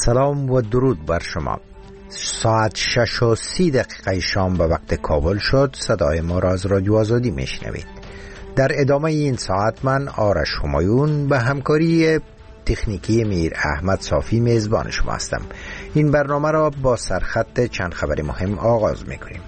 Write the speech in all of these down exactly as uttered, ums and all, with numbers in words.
سلام و درود بر شما. ساعت شش و سی دقیقه شام به وقت کابل شد. صدای ما را از رادیو آزادی میشنوید. در ادامه این ساعت من آرش همایون به همکاری تکنیکی میر احمد صافی میزبان شما هستم. این برنامه را با سرخط چند خبر مهم آغاز میکنیم.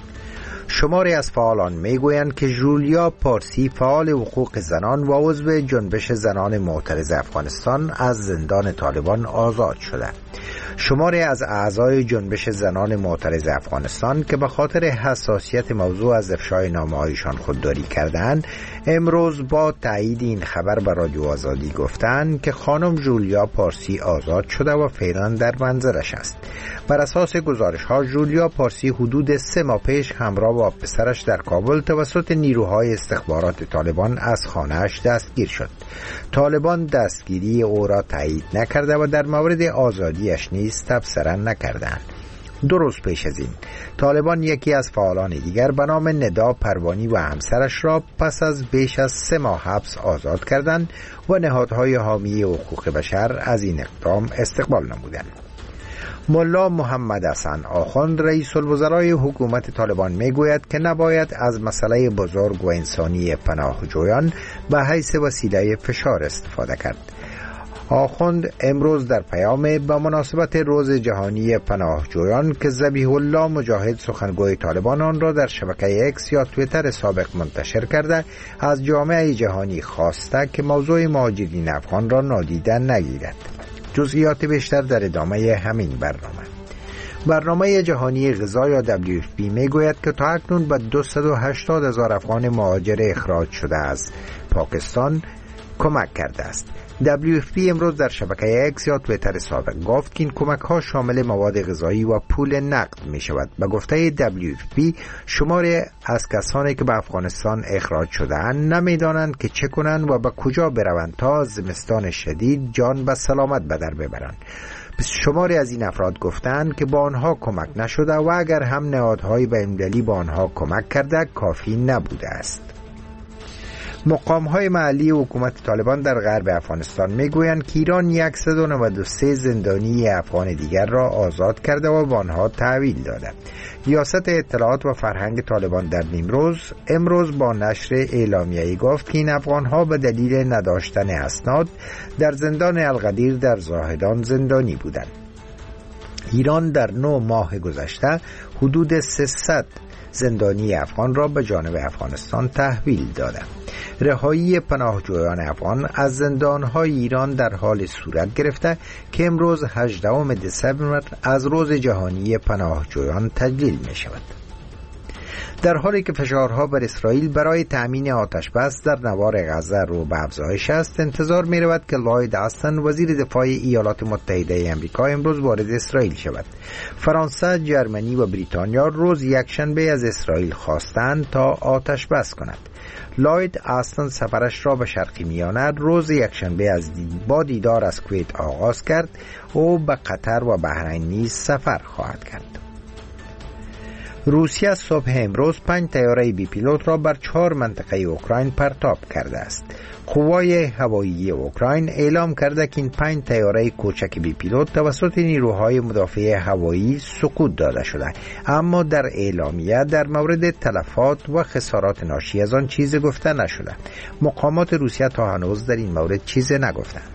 شماری از فعالان میگویند که ژولیا پارسی، فعال حقوق زنان و عضو جنبش زنان معترض افغانستان، از زندان طالبان آزاد شده. شماری از اعضای جنبش زنان معترض افغانستان که به خاطر حساسیت موضوع از افشای نامه‌هایشان خودداری کردند، امروز با تایید این خبر به رادیو آزادی گفتند که خانم ژولیا پارسی آزاد شده و فعلا در منزلش است. بر اساس گزارش ها، ژولیا پارسی حدود سه ماه پیش همراه با پسرش در کابل توسط نیروهای استخبارات طالبان از خانه‌اش دستگیر شد. طالبان دستگیری او را تایید نکرده و در مورد آزادیش نیز تبصره نکردند. دو روز پیش از این، طالبان یکی از فعالان دیگر به نام ندا پروانی و همسرش را پس از بیش از سه ماه حبس آزاد کردند و نهادهای حامی حقوق بشر از این اقدام استقبال نمودند. ملا محمد حسن آخوند، رئیس الوزرای حکومت طالبان، میگوید که نباید از مسئله بزرگ و انسانی پناهجویان به حیث وسیله فشار استفاده کرد. آخوند امروز در پیام به مناسبت روز جهانی پناهجویان که ذبیح الله مجاهد سخنگوی طالبان آن را در شبکه اکس یا توییتر سابق منتشر کرده، از جامعه جهانی خواسته که موضوع مهاجرین افغان را نادیده نگیرد. جزئیات بیشتر در ادامه همین برنامه. برنامه جهانی غذا یا دبلیو اف پی میگوید که تا اکنون به دویست و هشتاد هزار افغان مهاجر اخراج شده از پاکستان کمک کرده است. دبلیو اف پی امروز در شبکه اکس یا توییتر سابق گفت که این کمک ها شامل مواد غذایی و پول نقد می شود. به گفته دبلیو اف پی، شماری از کسانی که به افغانستان اخراج شده اند نمی دانند که چه کنند و به کجا بروند تا زمستان شدید جان به سلامت به در ببرند. شماری از این افراد گفتند که با آنها کمک نشده و اگر هم نهادهای بین‌المللی با آنها کمک کرده کافی نبوده است. مقام‌های محلی حکومت طالبان در غرب افغانستان میگویند که ایران صد و نود و سه زندانی افغان دیگر را آزاد کرده و به آنها تحویل داده. ریاست اطلاعات و فرهنگ طالبان در نیمروز امروز با نشر اعلامیه‌ای گفت که این افغان‌ها به دلیل نداشتن اسناد در زندان القدیر در زاهدان زندانی بودند. ایران در نه ماه گذشته حدود سیصد زندانی افغان را به جانب افغانستان تحویل داده. رهایی پناهجویان افغان از زندان‌های ایران در حال صورت گرفته که امروز هجدهم دسامبر از روز جهانی پناهجویان تجلیل می شود. در حالی که فشارها بر اسرائیل برای تأمین آتش بس در نوار غزه رو به افزایش است، انتظار می رود که لوید استن، وزیر دفاع ایالات متحده آمریکا، امروز وارد اسرائیل شود. فرانسه، جرمنی و بریتانیا روز یکشنبه از اسرائیل خواستند تا آتش بس کند. لوید استن سفرش را به شرق میانه روز یکشنبه از با دیدار از کویت آغاز کرد. او به قطر و بحرین نیز سفر خواهد کرد. روسیه صبح امروز پنج طیاره بی پیلوت را بر چهار منطقه اوکراین پرتاب کرده است. قوای هوایی اوکراین اعلام کرده که این پنج طیاره کوچک بی پیلوت توسط نیروهای مدافع هوایی سقوط داده شده، اما در اعلامیه در مورد تلفات و خسارات ناشی از آن چیزی گفته نشده. مقامات روسیه تا هنوز در این مورد چیزی نگفتند.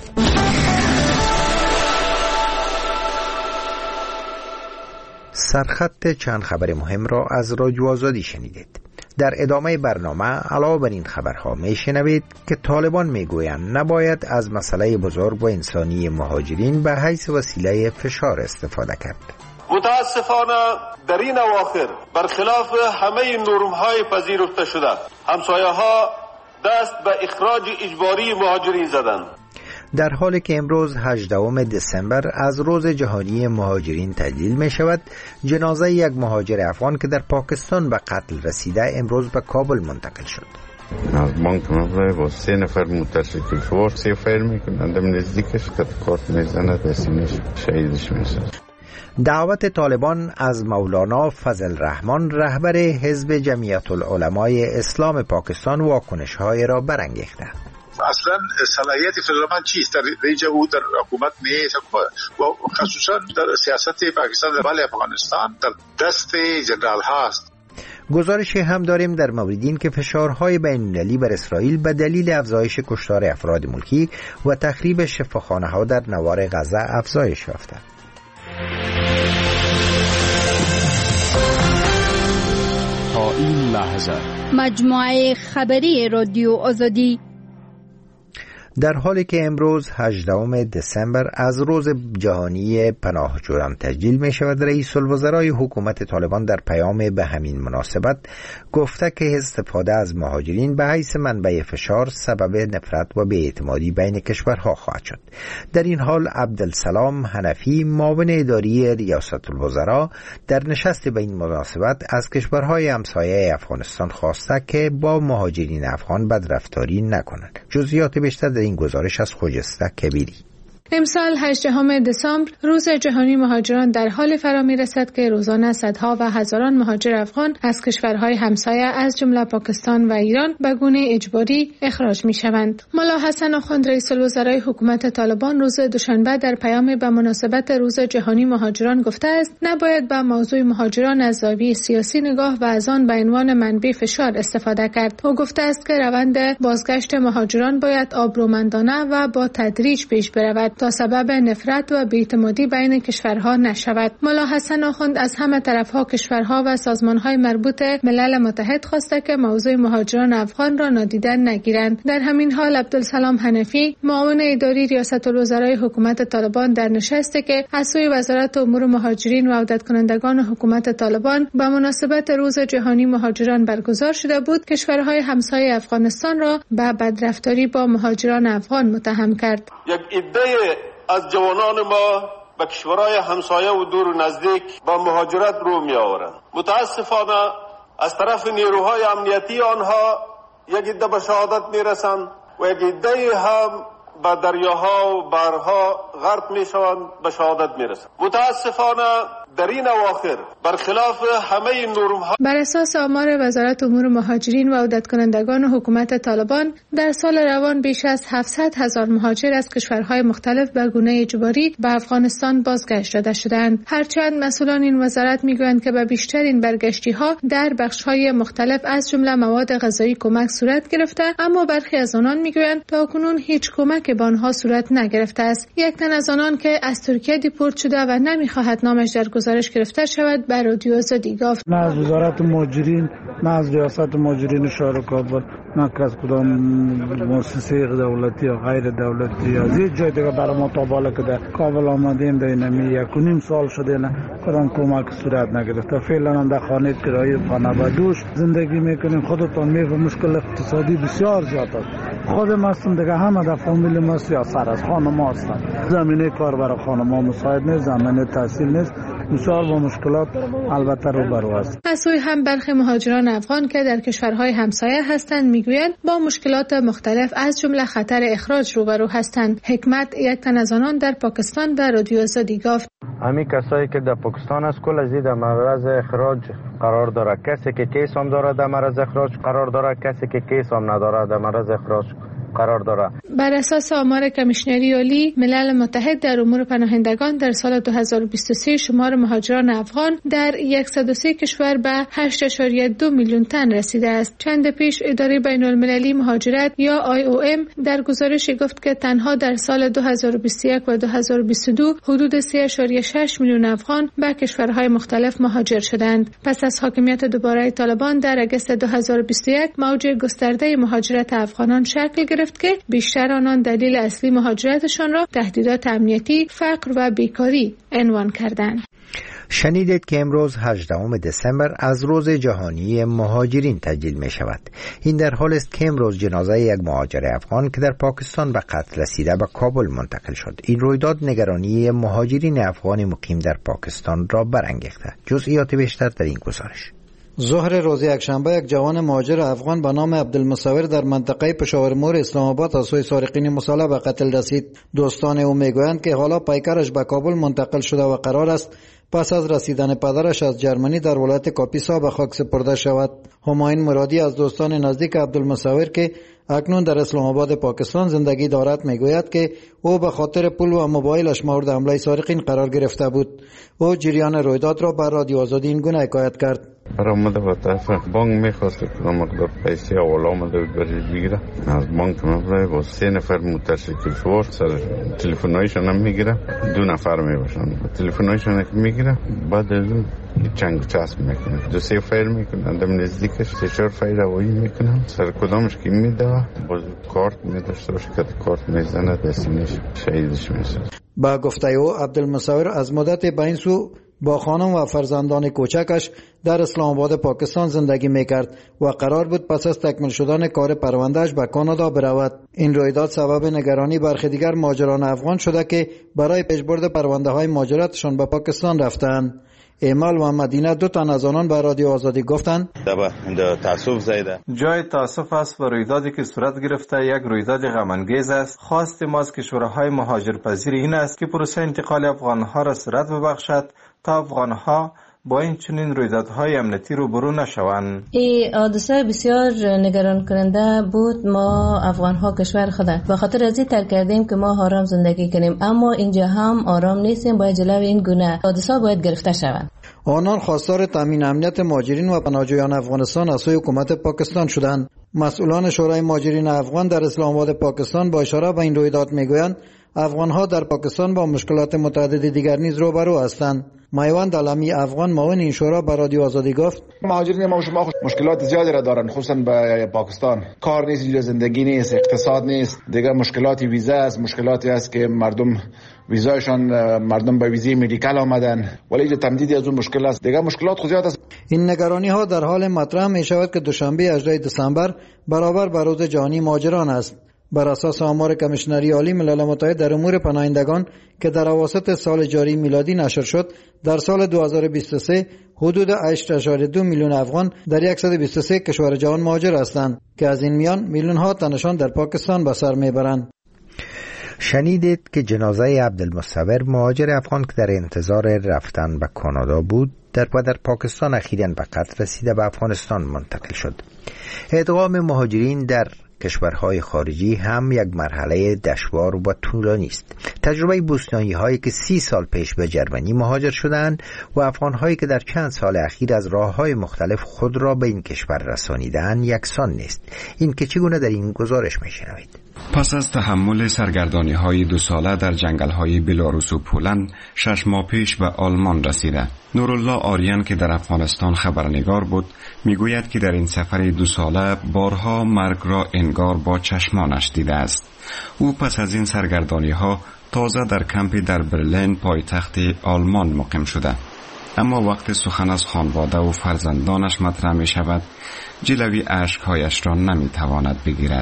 سرخط چند خبر مهم را از رادیو آزادی شنیدید. در ادامه برنامه علاوه بر این خبرها میشنوید که طالبان میگویند نباید از مسئله بزرگ و انسانی مهاجرین به حیث وسیله فشار استفاده کرد. متاسفانه در این اواخر برخلاف همه نرم‌های پذیرفته شده، همسایه‌ها دست به اخراج اجباری مهاجرین زدند. در حالی که امروز هجدهم دسامبر از روز جهانی مهاجرین تجلیل می شود، جنازه یک مهاجر افغان که در پاکستان به قتل رسیده امروز به کابل منتقل شد. از بانک مبلغ با سه نفر موتورسیکل سوار سه فایر میکنند، در نزدیکش که کارت میزنه در سینه‌اش شهیدش میشه. دعوت طالبان از مولانا فضل الرحمن، رهبر حزب جمعیت العلمای اسلام پاکستان، واکنش‌های را برانگیخته. اصلا صلاحیت فدرال چیست در اینجا او در حکومت نیست و خصوصا در سیاست پاکستان در بال افغانستان در دست جنرال هاست. گزارش هم داریم در مورد این که فشارهای بین‌المللی بر اسرائیل به دلیل افزایش کشتار افراد ملکی و تخریب شفاخانه‌ها در نوار غزه افزایش یافته. تا این لحظه مجموعه خبری رادیو آزادی. در حالی که امروز هجدهم دسامبر از روز جهانی پناهجویان تسجیل می شود، رئیس الوزرای حکومت طالبان در پیام به همین مناسبت گفته که استفاده از مهاجرین به حیث منبع فشار سبب نفرت و بی‌اعتمادی بین کشورها خواهد شد. در این حال عبدالسلام حنفی معاون اداری ریاست الوزراء در نشست به این مناسبت از کشورهای همسایه افغانستان خواسته که با مهاجرین افغان بدرفتاری نکنند. جزئیات بیشتر در این گزارش از خجسته کبیری. امسال هجدهم دسامبر روز جهانی مهاجران در حال فرا می‌رسد که روزانه صدها و هزاران مهاجر افغان از کشورهای همسایه از جمله پاکستان و ایران به گونه اجباری اخراج می‌شوند. ملا حسن آخوند رئیس الوزرای حکومت طالبان روز دوشنبه در پیام به مناسبت روز جهانی مهاجران گفته است نباید به موضوع مهاجران از زاویه سیاسی نگاه و از آن به عنوان منبع فشار استفاده کرد. او گفته است که روند بازگشت مهاجران باید آبرومندانه و با تدریج پیش برود تا سبب نفرت و بی‌اعتمادی بین کشورها نشود. ملا حسن آخوند از همه طرفها کشورها و سازمانهای مربوط ملل متحد خواسته که موضوع مهاجران افغان را نادیده نگیرند. در همین حال عبدالسلام حنفی معاون اداری ریاست الوزرای حکومت طالبان در نشستی که از سوی وزارت امور مهاجرین و عودت کنندگان حکومت طالبان به مناسبت روز جهانی مهاجران برگزار شده بود، کشورهای همسایه افغانستان را به بدرفتاری با مهاجران افغان متهم کرد. یک ایده از جوانان ما به کشورهای همسایه و دور و نزدیک با مهاجرت رو می آورند. متاسفانه از طرف نیروهای امنیتی آنها یک عده به شهادت می رسند و یک عده هم به دریاها و بحرها غرق می شوند، به شهادت می رسند. متاسفانه در این اواخر برخلاف همه نرم‌ها بر اساس آمار وزارت امور مهاجرین و عودت کنندگان حکومت طالبان در سال روان بیش از هفتصد هزار مهاجر از کشورهای مختلف به گونه اجباری به افغانستان بازگشت داده شدند. هرچند مسئولان این وزارت میگویند که به بیشترین برگشتی‌ها در بخش‌های مختلف از جمله مواد غذایی کمک صورت گرفته، اما برخی از آنان میگویند تاکنون هیچ کمک به آنها صورت نگرفته است. یک تن از آنان که از ترکیه دیپورت شده و نمی‌خواهد نامش در گزارش گرفته شود بر رادیو آزادی گفت نه از وزارت مهاجرین، نه از ریاست مهاجرین شهر کابل، نه از کدام مؤسسه دولتی یا غیر دولتی از هیچ جای دیگه برای ما تا بالا که در کابل آمدیم در اینمی یک و نیم سال شده نه کدام کمک صورت نگرفته. فعلا هم در خانه کرایه خانه و دوش زندگی میکنیم. خودتان میفهمید مشکل اقتصادی بسیار زیاد است. خودم هستم دیگه، همه در فامیل ما سیاست از خانم هستن. زمینه کار برای خانم ها مساعد نیست، زمینه تحصیل نیست، بسیار با مشکلات البته روبرو است. از سوی هم برخی مهاجران افغان که در کشورهای همسایه هستند میگویند با مشکلات مختلف از جمله خطر اخراج روبرو هستند. حکمت یک تن از آنان در پاکستان به رادیو آزادی گفت همین کسایی که در پاکستان است کل از در معرض اخراج قرار داره. کسی که کیس هم داره در معرض اخراج قرار داره، کسی که کیس هم نداره در معرض اخراج قرار داره. بر اساس آمار کمیشنری عالی ملل متحد در امور پناهندگان در سال دو هزار و بیست و سه شمار مهاجران افغان در صد و سه کشور به هشت ممیز دو میلیون تن رسیده است. چند پیش اداره بین المللی مهاجرت یا آی او ام در گزارشی گفت که تنها در سال دو هزار و بیست و یک و دو هزار و بیست و دو حدود سه ممیز شش میلیون افغان به کشورهای مختلف مهاجر شدند. پس از حاکمیت دوباره طالبان در اگست دو هزار و بیست و یک موج گسترده مهاجرت افغانان شکل گرفت که بیشتر آنان دلیل اصلی مهاجرتشان را تهدیدات امنیتی، فقر و بیکاری عنوان کردند. شنیدید که امروز هجدهم دسامبر از روز جهانی مهاجرین تسجیل می شود. این در حال است که امروز جنازه یک مهاجر افغان که در پاکستان به قتل رسیده به کابل منتقل شد. این رویداد نگرانی مهاجرین افغان مقیم در پاکستان را برانگیخته. جزئیات بیشتر در این گزارش. ظهر روز یکشنبه یک جوان مهاجر افغان به نام عبدالمصور در منطقه پشاور مور اسلام آباد از سوی سارقین مسلح به قتل رسید. دوستان او میگویند که حالا پیکرش به کابل منتقل شده و قرار است پس از رسیدن پدرش از جرمنی در ولایت کاپیسا به خاک سپرده شود. همایون مرادی از دوستان نزدیک عبدالمصور که اکنون در اسلام آباد پاکستان زندگی دارد. میگوید که او به خاطر پول و موبایلش مورد حمله سارقین قرار گرفته بود. او جریان رویداد را بر رادیو آزادی این گونه حکایت کرد. برآمده با طرف بانک میخواست که مقدار پیسه اول آمده بود برش بگیره. از بانک مبلغ با سه نفر موتورسیکل سوار سر تلفن‌هایشان هم میگیره، دو نفر میباشن. تلفن‌هایشان که میگیره بعد از اون چنگ چسب میکنه، دو سه فایر میکنن، دم نزدیکش سه چهار فایر هوایی میکنن. سر کدامش که میده باز کارت میداشته باشه که کارت میزنه دستینش شهیدش میشه. با گفته او عبدالمصور از مدت به این سو با خانم و فرزندان کوچکش در اسلام آباد پاکستان زندگی میکرد و قرار بود پس از تکمیل شدن کار پروندهش به کانادا برود. این رویداد سبب نگرانی برخی دیگر مهاجران افغان شده که برای پیشبرد پرونده های مهاجرتشان به پاکستان رفتند. ایمال و مدینه دو تن از آنان به رادیو آزادی گفتند تاسف زیده جای تاسف است و رویدادی که صورت گرفته یک رویداد غم انگیز است. خواست ما از کشورهای مهاجرپذیر این است که پروسه انتقال افغانها را سرعت ببخشد تا افغانها با این چنین رویدادهای امنیتی روبرو نشوند. این حادثه بسیار نگران کننده بود. ما افغانها کشور خود به خاطر از این ترک کردیم که ما آرام زندگی کنیم، اما اینجا هم آرام نیستیم. باید جلوی این گونه حادثه باید گرفته شوند. آنان خواستار تامین امنیت مهاجرین و پناهجویان افغانستان از سوی حکومت پاکستان شدند. مسئولان شورای مهاجرین افغان در اسلام آباد پاکستان با اشاره به این رویداد میگویند افغانها در پاکستان با مشکلات متعدد دیگر نیز روبرو هستند. میوند علمی افغان معاون این شورا به رادیو آزادی گفت مهاجرین ما شما مشکلات زیادی را دارند، خصوصا به پاکستان. کار نیست، زندگی نیست، اقتصاد نیست، دیگر مشکلاتی ویزا است، مشکلاتی است که مردم ویزایشان مردم به ویزای مدیکال آمدن ولی اینجا تمدیدی از اون مشکل است. دیگر مشکلات خود زیاد است. این نگرانی ها در حال مطرح می شود که دوشنبه هجدهم دسامبر برابر با روز جهانی مهاجران است. بر اساس آمار کمیشنری عالی ملل متحد در امور پناهندگان که در اواسط سال جاری میلادی نشر شد، در سال دو هزار و بیست و سه حدود هشت اشاره دو میلیون افغان در صد و بیست و سه کشور جهان مهاجر هستند که از این میان میلیون ها تنشان در پاکستان به سر میبرند. شنیدید که جنازه عبدالمصور مهاجر افغان که در انتظار رفتن به کانادا بود در و در پاکستان اخیراً به قتل رسیده به افغانستان منتقل شد. ادغام مهاجرین در کشورهای خارجی هم یک مرحله دشوار و طولانی است. تجربه بوسنیایی هایی که سی سال پیش به جرمنی مهاجر شدند و افغان هایی که در چند سال اخیر از راه های مختلف خود را به این کشور رسانیدند یکسان نیست. این که چگونه در این گزارش میشنوید. پس از تحمل سرگردانی های دو ساله در جنگل های بلاروس و پولند شش ماه پیش به آلمان رسیده. نورالله آریان که در افغانستان خبرنگار بود میگوید که در این سفر دو ساله بارها مرگ را انگار با چشمانش دیده است. او پس از این سرگردانی ها تازه در کمپی در برلین پایتخت آلمان مقیم شده. اما وقت سخن از خانواده و فرزندانش مطرح می شود جلوی اشکهایش را نمی تواند بگیرد.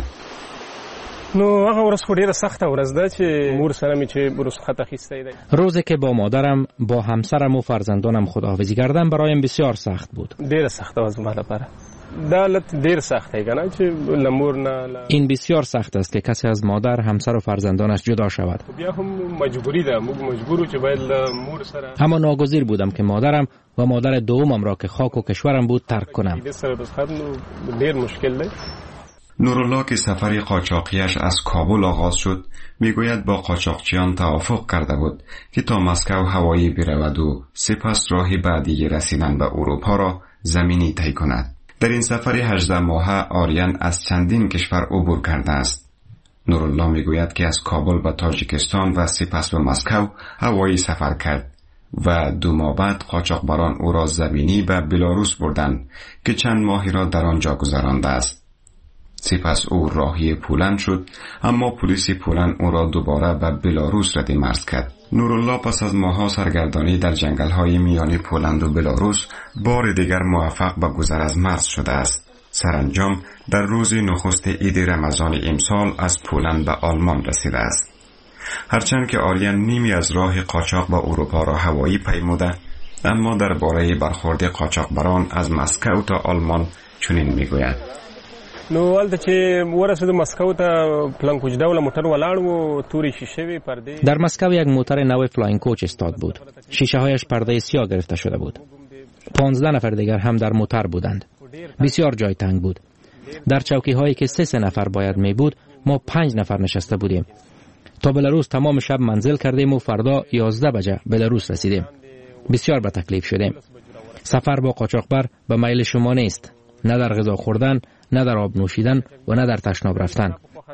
نو هغه ورځ خو ډیره سخته ورځ ده چې مور سره مې چې رخصت اخیستی دی. روزی که با مادرم با همسرم و فرزندانم خداحافظی کردم برایم بسیار سخت بود. ډیره سخته و زما لپاره. دا حالت ډیر سخته کنه چې لمور نه. این بسیار سخت است که کسی از مادر، همسر و فرزندانش جدا شود. بیا هم مجبوری ده، موږ مجبورو چې باید مور سره. اما ناگزیر بودم که مادرم و مادر دومم را که خاک و کشورم بود ترک کنم. ډیر مشکل دی. نورالله که سفر قاچاقیش از کابل آغاز شد میگوید با قاچاقچیان توافق کرده بود که تا مسکو هوایی برود و سپس راه بعدی رسیدن به اروپا را زمینی طی کند. در این سفر هجده ماهه آریان از چندین کشور عبور کرده است. نورالله میگوید که از کابل به تاجیکستان و سپس به مسکو هوایی سفر کرد و دو ماه بعد قاچاقبران او را زمینی به بلاروس بردند که چند ماهی را در آنجا گذرانده است. سپس او راهی پولند شد، اما پلیس پولند او را دوباره به بلاروس رد مرز کرد. نورالله پس از ماه‌ها سرگردانی در جنگل‌های میان پولند و بلاروس بار دیگر موفق به گذر از مرز شده است. سرانجام در روز نخست عید رمضان امسال از پولند به آلمان رسیده است. هرچند که آریان نیمی از راه قاچاق به اروپا را هوایی پیموده، اما درباره برخورد قاچاقبران از مسکو تا آلمان چنین میگوید: نو ولته چې ورسېدو مسکو ته پلان کوچ ډول موټر ولاړ و تورې شیشه وی پرده. در مسکو یک موتر نو فلاین کوچ استاد بود. شیشه هایش پرده سیاه گرفته شده بود. پانزده نفر دیگر هم در موتر بودند. بسیار جای تنگ بود. در چوکی هایی که سه سه نفر باید می بود ما پنج نفر نشسته بودیم. تا بلاروس تمام شب منزل کردیم و فردا یازده بجه بلاروس رسیدیم. بسیار به تکلیف شدیم. سفر با قاچاقبر به میل شما نیست، نه در غذا خوردن، نه در آب نوشیدن و نه در تشناب رفتن.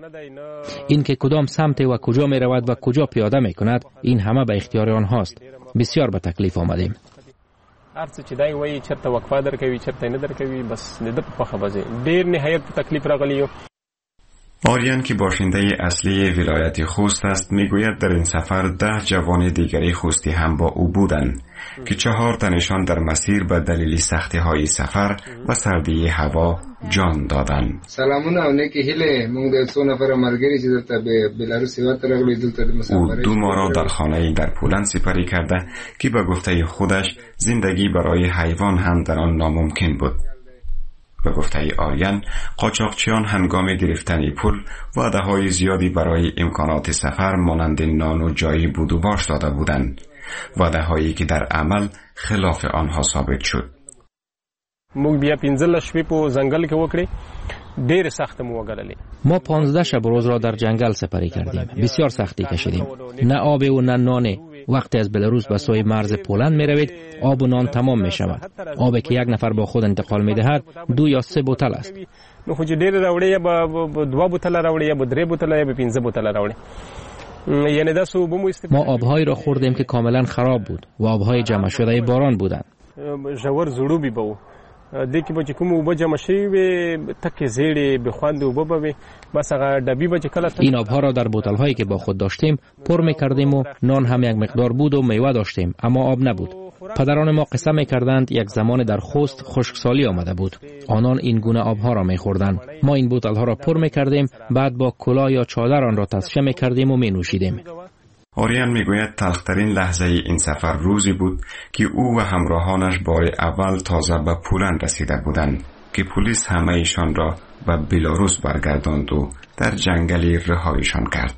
این که کدام سمت و کجا می رود و کجا پیاده می کند، این همه به اختیار آنهاست. بسیار به تکلیف آمدیم. هر څه چې دای وایي چرته وقفه درکوي چرته نه درکوي بس د په خبره ډیر نهایت تکلیف راغلی. آریان که باشنده اصلی ولایت خوست است میگوید در این سفر ده جوان دیگری خوستی هم با او بودند که چهار تنشان در مسیر به دلیل سختی های سفر و سردی هوا جان دادند. سلامونه او نیکی هیله مونږ د څو نفر ملګری چې دلته به بلاروس هیواد راغلي دلته د مسافرۍ او دو ماه را در خانه‌ای در پولند سپری کرده که به گفته خودش زندگی برای حیوان هم در آن ناممکن بود. به گفته آریان قاچاقچیان هنگام گرفتن پول وعده‌های زیادی برای امکانات سفر مانند نان و جایی بود و باش داده بودند، وعده‌هایی که در عمل خلاف آنها ثابت شد. موږ بیا پنځه شپې په ځنګل کې وکړې، ډېر سخت مو وګاللې. ما پانزده شب روز را در جنگل سپری کردیم. بسیار سختی کشیدیم. نه آب و نه نان. وقتی از بلاروس به سوی مرز پولند می روید آب و نان تمام می شود. آبی که یک نفر با خود انتقال می دهد دو یا سه بوتل است. نو خو ډېر راوړي یا به دوه بوتل راوړي یا به درې بوتل یا به پنځه بوتل راوړي. یعنی دا سو بمو استفاده ما آبهایی را خوردیم که کاملا خراب بود و آبهای جمع شده باران بودند. ژور زړوبي به د کی به کوم وبه جمع شوی و تک زیړې به خواند وبه به بس هغه ډبی به کله. این آبها را در بوتل هایی که با خود داشتیم پر می کردیم و نان هم یک مقدار بود و میوه داشتیم اما آب نبود. پدران ما قصه می کردند یک زمان در خوست خشکسالی آمده بود. آنان این گونه آبها را می خوردند. ما این بوتل ها را پر می کردیم بعد با کلاه یا چادر آن را تصفیه می کردیم و می نوشیدیم. آریان میگوید تلخترین لحظه این سفر روزی بود که او و همراهانش بار اول تازه به پولند رسیده بودند که پلیس همه ایشان را به بلاروس برگرداند و در جنگلی رهایشان کرد.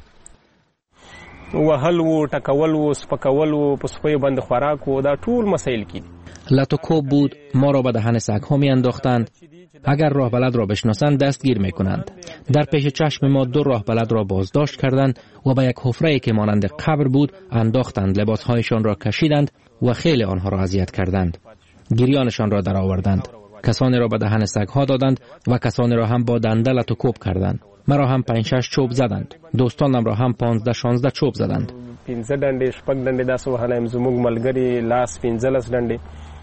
وهل و ټکول و سپکول و په سپیو باندې خوراک و دا ټول مسایل کې لاتوکوب بود. ما را به دهن سگ‌ها میانداختند. اگر راه بلد را بشناسند دستگیر میکنند. در پیش چشم ما دو راه بلد را بازداشت کردند و به یک حفره‌ای که مانند قبر بود انداختند. لباسهایشان را کشیدند و خیلی آنها را اذیت کردند. گریانشان را درآوردند. کسانی را به دهن سگ‌ها دادند و کسانی را هم با دنده لاتوکوب کردند. مرا هم پنج شش چوب زدند. دوستانم را هم پانزده شانزده چوب زدند. پنځه ډنډې شپږ ډنډې داسې وهلی زموږ ملګري لاس پنځلس ډنډې.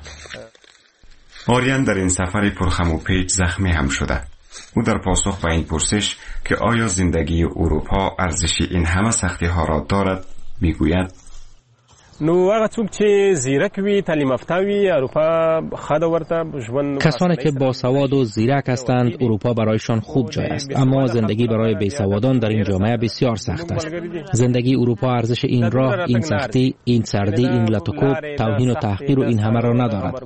آریان در این سفر پرخم و پیچ زخمی هم شده. او در پاسخ به این پرسش که آیا زندگی اروپا ارزش این همه سختی ها را دارد میگوید نو هغه څوک چې زیرک وي تعلیم یافته وي اروپا خاده ورته ژوند. کسانی که با سواد و زیرک هستند اروپا برایشان خوب جای است، اما زندگی برای بیسوادان در این جامعه بسیار سخت است. زندگی اروپا ارزش این راه، این سختی، این سردی، این لاتوکوب، توهین و تحقیر و این همه را ندارد.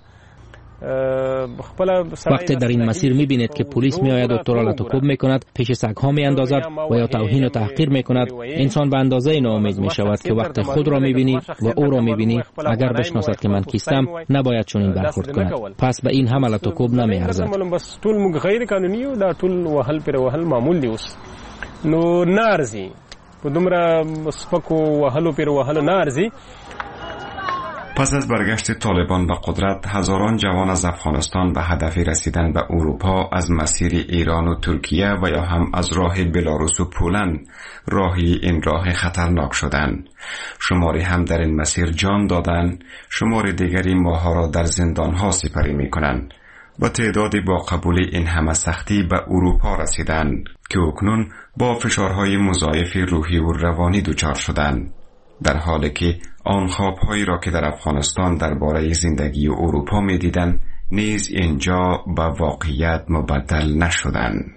وقتی در این مسیر میبینید که پلیس میآید و تو را لاتوکوب میکند، پیش سگ‌ها میاندازد و یا توهین و تحقیر میکند، انسان به اندازه ناامید میشود که وقت خود را میبینی و او را میبینی اگر بشناسد که من کیستم نباید چنین برخورد کند. پس به این همه لاتوکوب نمیارزد. بس ټول موږ غیر قانوني او دا ټول وهل پر وهل معمول دی اوس. نو نارزي په دومره سپکو وهلو پر وهل نارزي. پس از برگشت طالبان به قدرت، هزاران جوان از افغانستان به هدف رسیدن به اروپا از مسیر ایران و ترکیه و یا هم از راه بلاروس و پولند راهی این راه خطرناک شدند. شماری هم در این مسیر جان دادند، شمار دیگری ماها را در زندانها سپری می کنند و تعدادی با قبول این همه سختی به اروپا رسیدند که اکنون با فشارهای مضاعف روحی و روانی دچار شدند، در حالی که آن خوابهایی را که در افغانستان درباره زندگی اروپا می‌دیدند نیز اینجا به واقعیت مبدل نشدند.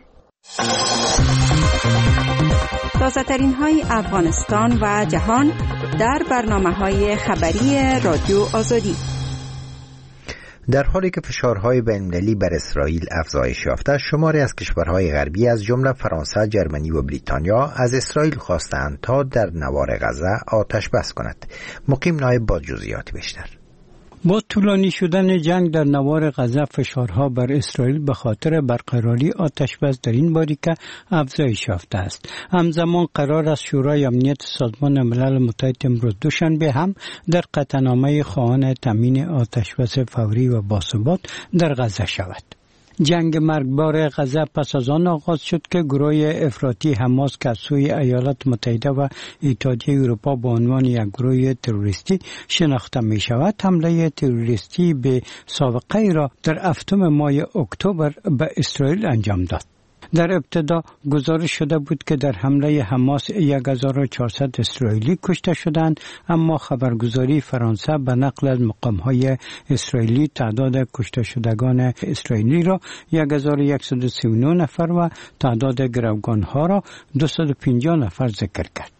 تازه‌ترین های افغانستان و جهان در برنامه‌های خبری رادیو آزادی. در حالی که فشارهای بین‌المللی بر اسرائیل افزایش یافته، شماری از کشورهای غربی از جمله فرانسه، جرمنی و بریتانیا از اسرائیل خواستند تا در نوار غزه آتش بس کند. مقیم نایب با جزئیات بیشتر. با طولانی شدن جنگ در نوار غزه فشارها بر اسرائیل به خاطر برقراری آتش‌بس در این باریکه افزایش یافته است. همزمان قرار است شورای امنیت سازمان ملل متحد امروز دوشنبه هم در قطعنامه خواهان تامین آتش‌بس فوری و باثبات در غزه شود. جنگ مرگبار غزه پس از آن آغاز شد که گروه افراطی حماس که از سوی ایالات متحده و اتحادیه اروپا به عنوان یک گروه تروریستی شناخته می شود، حمله تروریستی به سابقه ای را در هفتم ماه اکتبر به اسرائیل انجام داد. در ابتدا گزارش شده بود که در حمله حماس هزار و چهارصد اسرائیلی کشته شدند، اما خبرگزاری فرانسه به نقل از مقام‌های اسرائیلی تعداد کشته شدگان اسرائیلی را هزار و صد و سی و نه نفر و تعداد گروگان‌ها را دویست و پنجاه نفر ذکر کرد.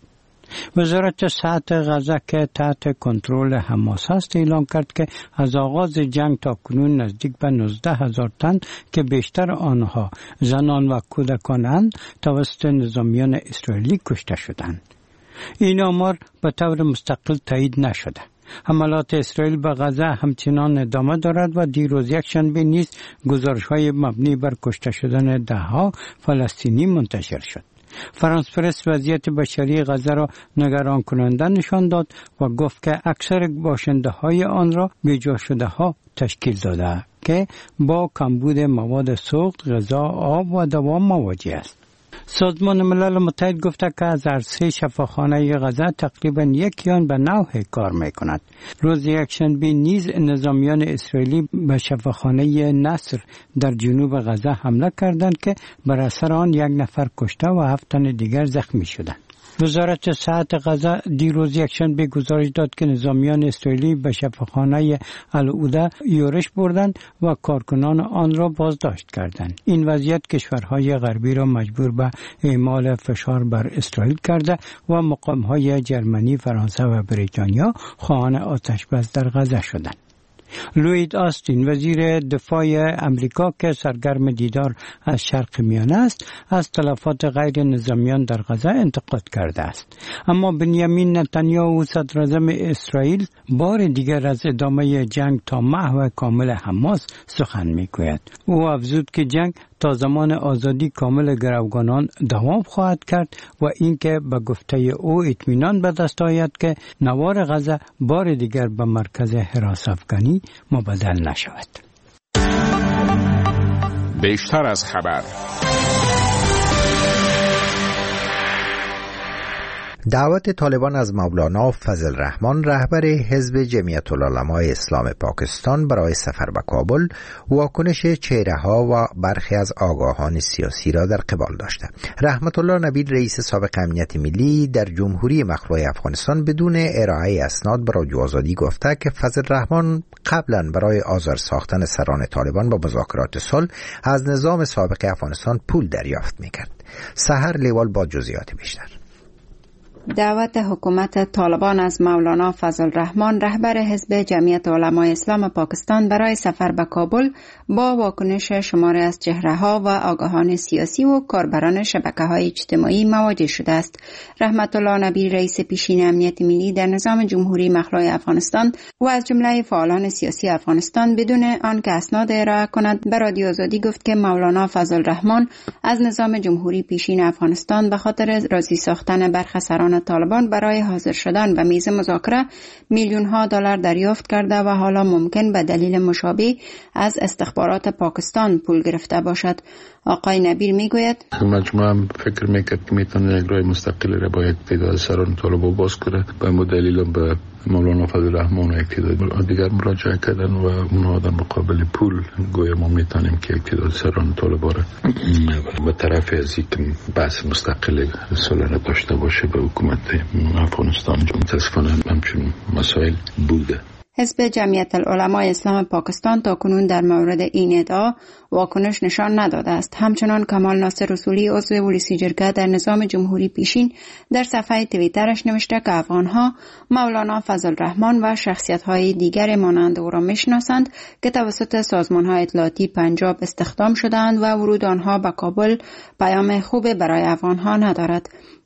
وزارت صحت غزه که تحت کنترل حماس است اعلام کرد که از آغاز جنگ تا کنون نزدیک به نوزده هزار تن که بیشتر آنها زنان و کودکانند توسط نظامیان اسرائیلی کشته شدند. این آمار به طور مستقل تایید نشده. حملات اسرائیل به غزه همچنان ادامه دارد و دیروز یکشنبه نیز گزارش‌های مبنی بر کشته شدن ده‌ها فلسطینی منتشر شد. فرانس پرس وضعیت بشری غزه را نگران کننده نشان داد و گفت که اکثر باشنده های آن را بیجا شده ها تشکیل داده که با کمبود مواد سوخت، غذا، آب و دوا مواجه است. سازمان ملل متحد گفته که از عرصه شفاخانه غزه تقریبا یک آن به نوع کار میکند. روز یکشنبه نیز نظامیان اسرائیلی به شفاخانه نصر در جنوب غزه حمله کردند که بر اثر آن یک نفر کشته و هفت تن دیگر زخمی شدند. وزارت صحت غزه دیروز یکشنبه گزارش داد که نظامیان اسرائیلی به شفاخانه العوده یورش بردند و کارکنان آن را بازداشت کردند. این وضعیت کشورهای غربی را مجبور به اعمال فشار بر اسرائیل کرده و مقامهای جرمنی، فرانسه و بریتانیا خواهان آتش‌بس در غزه شدند. لوید آستین وزیر دفاع امریکا که سرگرم دیدار از شرق میانه است از تلفات غیر نظامیان در غزه انتقاد کرده است، اما بنیامین نتانیاهو صدر اعظم اسرائیل بار دیگر از ادامه جنگ تا محو کامل حماس سخن میگوید. او افزود که جنگ تا زمان آزادی کامل گروگانان دوام خواهد کرد و اینکه به گفته او اطمینان به دست آید که نوار غزه بار دیگر به مرکز حراس افغانی مبدل نشود. بیشتر از خبر. دعوت طالبان از مولانا فضل الرحمن رهبر حزب جمعیت العلماء اسلام پاکستان برای سفر به کابل واکنش چهره‌ها و برخی از آگاهان سیاسی را در قبال داشته. رحمت الله نبیل رئیس سابق امنیت ملی در جمهوری مخلوع افغانستان بدون ارائه اسناد به رادیو آزادی گفته که فضل الرحمن قبلا برای آزار ساختن سران طالبان با مذاکرات صلح از نظام سابق افغانستان پول دریافت می‌کرد. سحر لیوال با جزئیات بیشتر. دعوت حکومت طالبان از مولانا فضل الرحمن رهبر حزب جمعیت علمای اسلام پاکستان برای سفر به کابل با واکنش شماری از چهره‌ها و آگاهان سیاسی و کاربران شبکه‌های اجتماعی مواجه شده است. رحمت الله نبیل رئیس پیشین امنیت ملی در نظام جمهوری مخلوع افغانستان و از جمله فعالان سیاسی افغانستان بدون آنکه اسناد ارائه کند به رادیو آزادی گفت که مولانا فضل الرحمن از نظام جمهوری پیشین افغانستان به خاطر راضی ساختن برخی سران طالبان برای حاضر شدن به میز مذاکره میلیون ها دلار دریافت کرده و حالا ممکن به دلیل مشابه از استخبارات پاکستان پول گرفته باشد. آقای نبیل میگوید مجموعه هم فکر میکرد که میتونه یک راه مستقلی را با یک تعداد سران طالبان باز کنه. به دلیل به مولانا فضل الرحمن و یک تعداد دیگر مراجعه کردن و اونها در مقابل پول گویا ما میتونیم که یک تعداد سران طالبان را به طرف از یک بحث مستقل صلح داشته باشه به حکومت افغانستان. متاسفانه همچون مسائل بوده. حزب جمعیت العلماء اسلام پاکستان تاکنون در مورد این ادعا واکنش نشان نداده است. همچنان کمال ناصر رسولی عضو ولسی جرگه در نظام جمهوری پیشین در صفحه توییترش نوشته که افغانها مولانا فضل الرحمن و شخصیت‌های دیگر مانند او را میشناسند که توسط سازمان‌های اطلاعاتی پنجاب استخدام شدند و ورود آنها به کابل پیام خوب برای افغانها ندارد.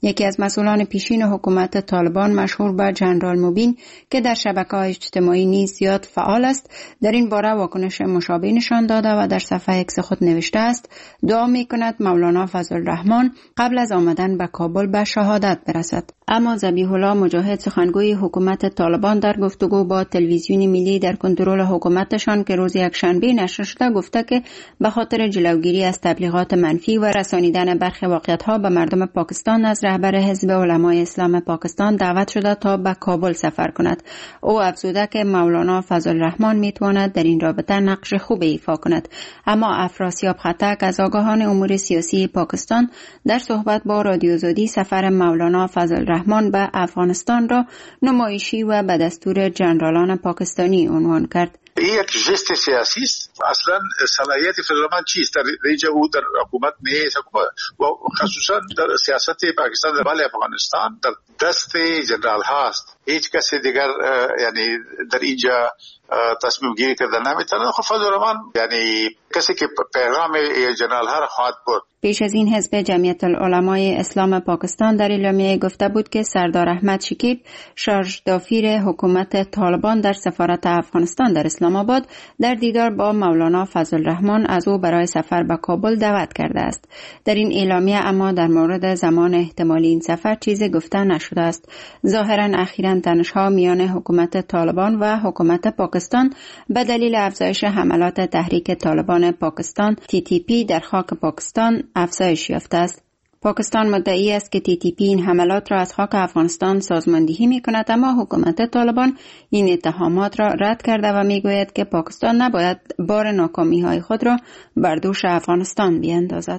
یکی از مسئولان پیشین حکومت طالبان مشهور به جنرال مبین که در شبکه‌های اجتماعی نیز زیاد فعال است در این باره واکنش مشابه نشان داده و در صفحه اکس خود نوشته است دعا می‌کند مولانا فضل الرحمن قبل از آمدن به کابل به شهادت برسد. اما ذبیح الله مجاهد سخنگوی حکومت طالبان در گفتگو با تلویزیون ملی در کنترل حکومتشان که روز یکشنبه نشر شده گفته که به خاطر جلوگیری از تبلیغات منفی و رسانیدن برخی واقعیت‌ها به مردم پاکستان از رهبر حزب علمای اسلام پاکستان دعوت شده تا به کابل سفر کند. او افزوده که مولانا فضل الرحمن میتواند در این رابطه نقش خوب ایفا کند. اما افراسیاب خطک از آگاهان امور سیاسی پاکستان در صحبت با رادیو آزادی سفر مولانا فضل الرحمن به افغانستان را نمایشی و به دستور جنرالان پاکستانی عنوان کرد. این یک جست سیاسی است. اصلا صلاحیت فضل الرحمن چیست؟ در اینجا او در حکومت نیست و خصوصا در سیاست پاکستان در بله افغانستان در دست جنرال هاست. هیچ کسی دیگر یعنی در اینجا تصمیم گیری کردن نمیتونه. خب فضل الرحمن یعنی کسی که پیغام جنرال ها را خواهد برد. پیش از این حزب جمعیت العلمای اسلام پاکستان در اعلامیه گفته بود که سردار احمد شکیب شارژ دافیر حکومت طالبان در سفارت افغانستان در اسلام آباد در دیدار با مولانا فضل الرحمن از او برای سفر به کابل دعوت کرده است. در این اعلامیه اما در مورد زمان احتمالی این سفر چیزی گفته نشده است. ظاهرا اخیراً تنش‌ها میان حکومت طالبان و حکومت پاکستان به دلیل افزایش حملات تحریک طالبان پاکستان تی تی پی در خاک پاکستان افزایش یافته است. پاکستان مدعی است که تی تی پی این حملات را از خاک افغانستان سازماندهی می کند، اما حکومت طالبان این اتهامات را رد کرده و می گوید که پاکستان نباید بار ناکامی های خود را بر دوش افغانستان بیاندازد.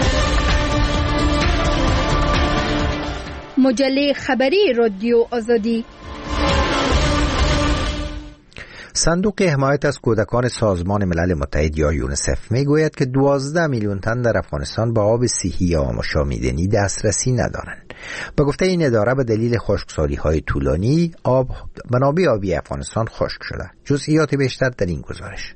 مجله خبری رادیو آزادی. صندوق حمایت از کودکان سازمان ملل متحد یا یونیسف میگوید که دوازده میلیون تن در افغانستان به آب صحی یا آموشامیدنی دسترسی ندارند. به گفته این اداره به دلیل خشکسالی‌های طولانی آب منابع آبی افغانستان خشک شده. جزئیات بیشتر در این گزارش.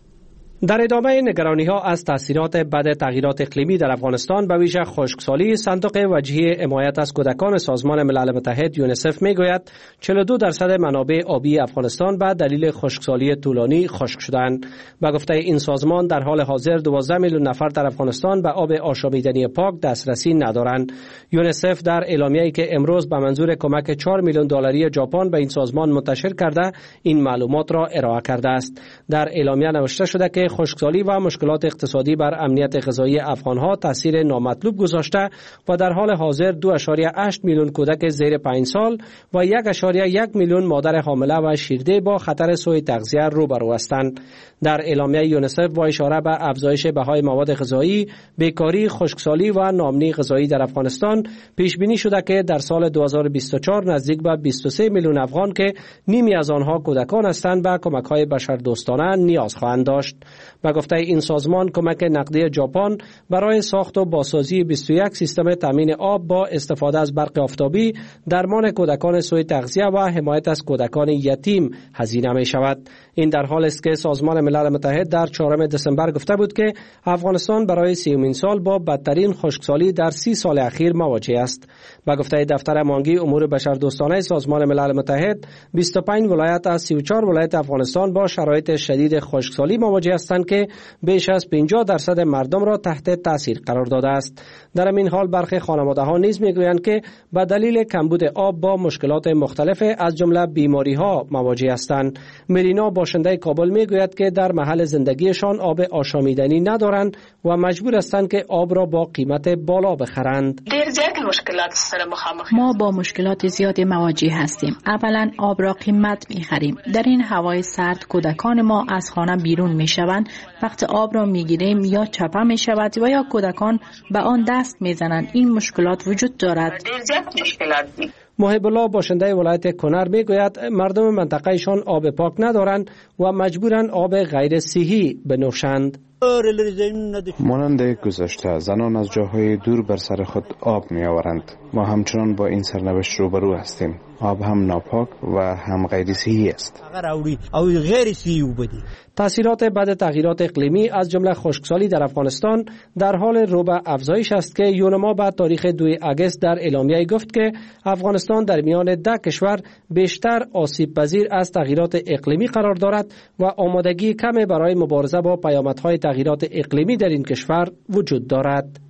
در ادامه نگرانی‌ها از تاثیرات بد تغییرات اقلیمی در افغانستان به ویژه خشکسالی، صندوق وجهی حمایت از کودکان سازمان ملل متحد یونیسف میگوید چهل و دو درصد منابع آبی افغانستان به دلیل خشکسالی طولانی خشک شدند. به گفته این سازمان در حال حاضر دوازده میلیون نفر در افغانستان به آب آشامیدنی پاک دسترسی ندارند. یونیسف در اعلامیه‌ای که امروز به منظور کمک چهار میلیون دلاری ژاپن به این سازمان منتشر کرده این معلومات را ارائه کرده است. در اعلامیه نوشته شده که خشکسالی و مشکلات اقتصادی بر امنیت غذایی افغانها تاثیر نامطلوب گذاشته و در حال حاضر دو ممیز هشت میلیون کودک زیر پنج سال و یک ممیز یک میلیون مادر حامله و شیرده با خطر سوء تغذیه روبرو هستند. در اعلامیه یونیسف با اشاره به افزایش بهای مواد غذایی، بیکاری، خشکسالی و ناامنی غذایی در افغانستان پیش بینی شده که در سال دو هزار و بیست و چهار نزدیک به بیست و سه میلیون افغان که نیمی از آنها کودکان هستند به کمک‌های بشردوستانه نیاز خواهند داشت. به گفته این سازمان کمک نقدی ژاپن برای ساخت و بازسازی بیست و یک سیستم تامین آب با استفاده از برق آفتابی، درمان کودکان سوء تغذیه و حمایت از کودکان یتیم هزینه می شود. این در حالی است که سازمان ملل متحد در چهارم دسامبر گفته بود که افغانستان برای سیومین سال با بدترین خشکسالی در سی سال اخیر مواجه است. به گفته دفتر مانگی امور بشردوستانه سازمان ملل متحد، بیست و پنج ولایت از سی و چهار ولایت افغانستان با شرایط شدید خشکسالی مواجه هستند که بیش از پنجاه درصد مردم را تحت تاثیر قرار داده است. در این حال برخی خانواده‌ها نیز میگویند که به دلیل کمبود آب با مشکلات مختلف از جمله بیماری‌ها مواجه هستند. ملینا باشنده کابل میگوید که در محل زندگیشان آب آشامیدنی ندارند و مجبور هستند که آب را با قیمت بالا بخرند. ما با مشکلات زیادی مواجه هستیم. اولا آب را قیمت می‌خریم. در این هوای سرد کودکان ما از خانه بیرون می‌شوند. وقت آب را می‌گیریم یا چپه می‌شود و یا کودکان به آن دست می‌زنند. این مشکلات وجود دارد. محب الله باشنده ولایت کنر میگوید مردم منطقهشان آب پاک ندارند و مجبورند آب غیر صحی بنوشند. مانند گذشته زنان از جاهای دور بر سر خود آب می آورند. ما همچنان با این سرنوشت روبرو هستیم. آب هم ناپاک و هم غیر صحی است. تأثیرات بد تغییرات اقلیمی از جمله خشکسالی در افغانستان در حال رو به افزایش است که یونما بعد تاریخ دوم آگوست در اعلامیه گفت که افغانستان در میان ده کشور بیشتر آسیب پذیر از تغییرات اقلیمی قرار دارد و آمادگی کم برای مبارزه با پیامدهای تغییرات اقلیمی در این کشور وجود دارد.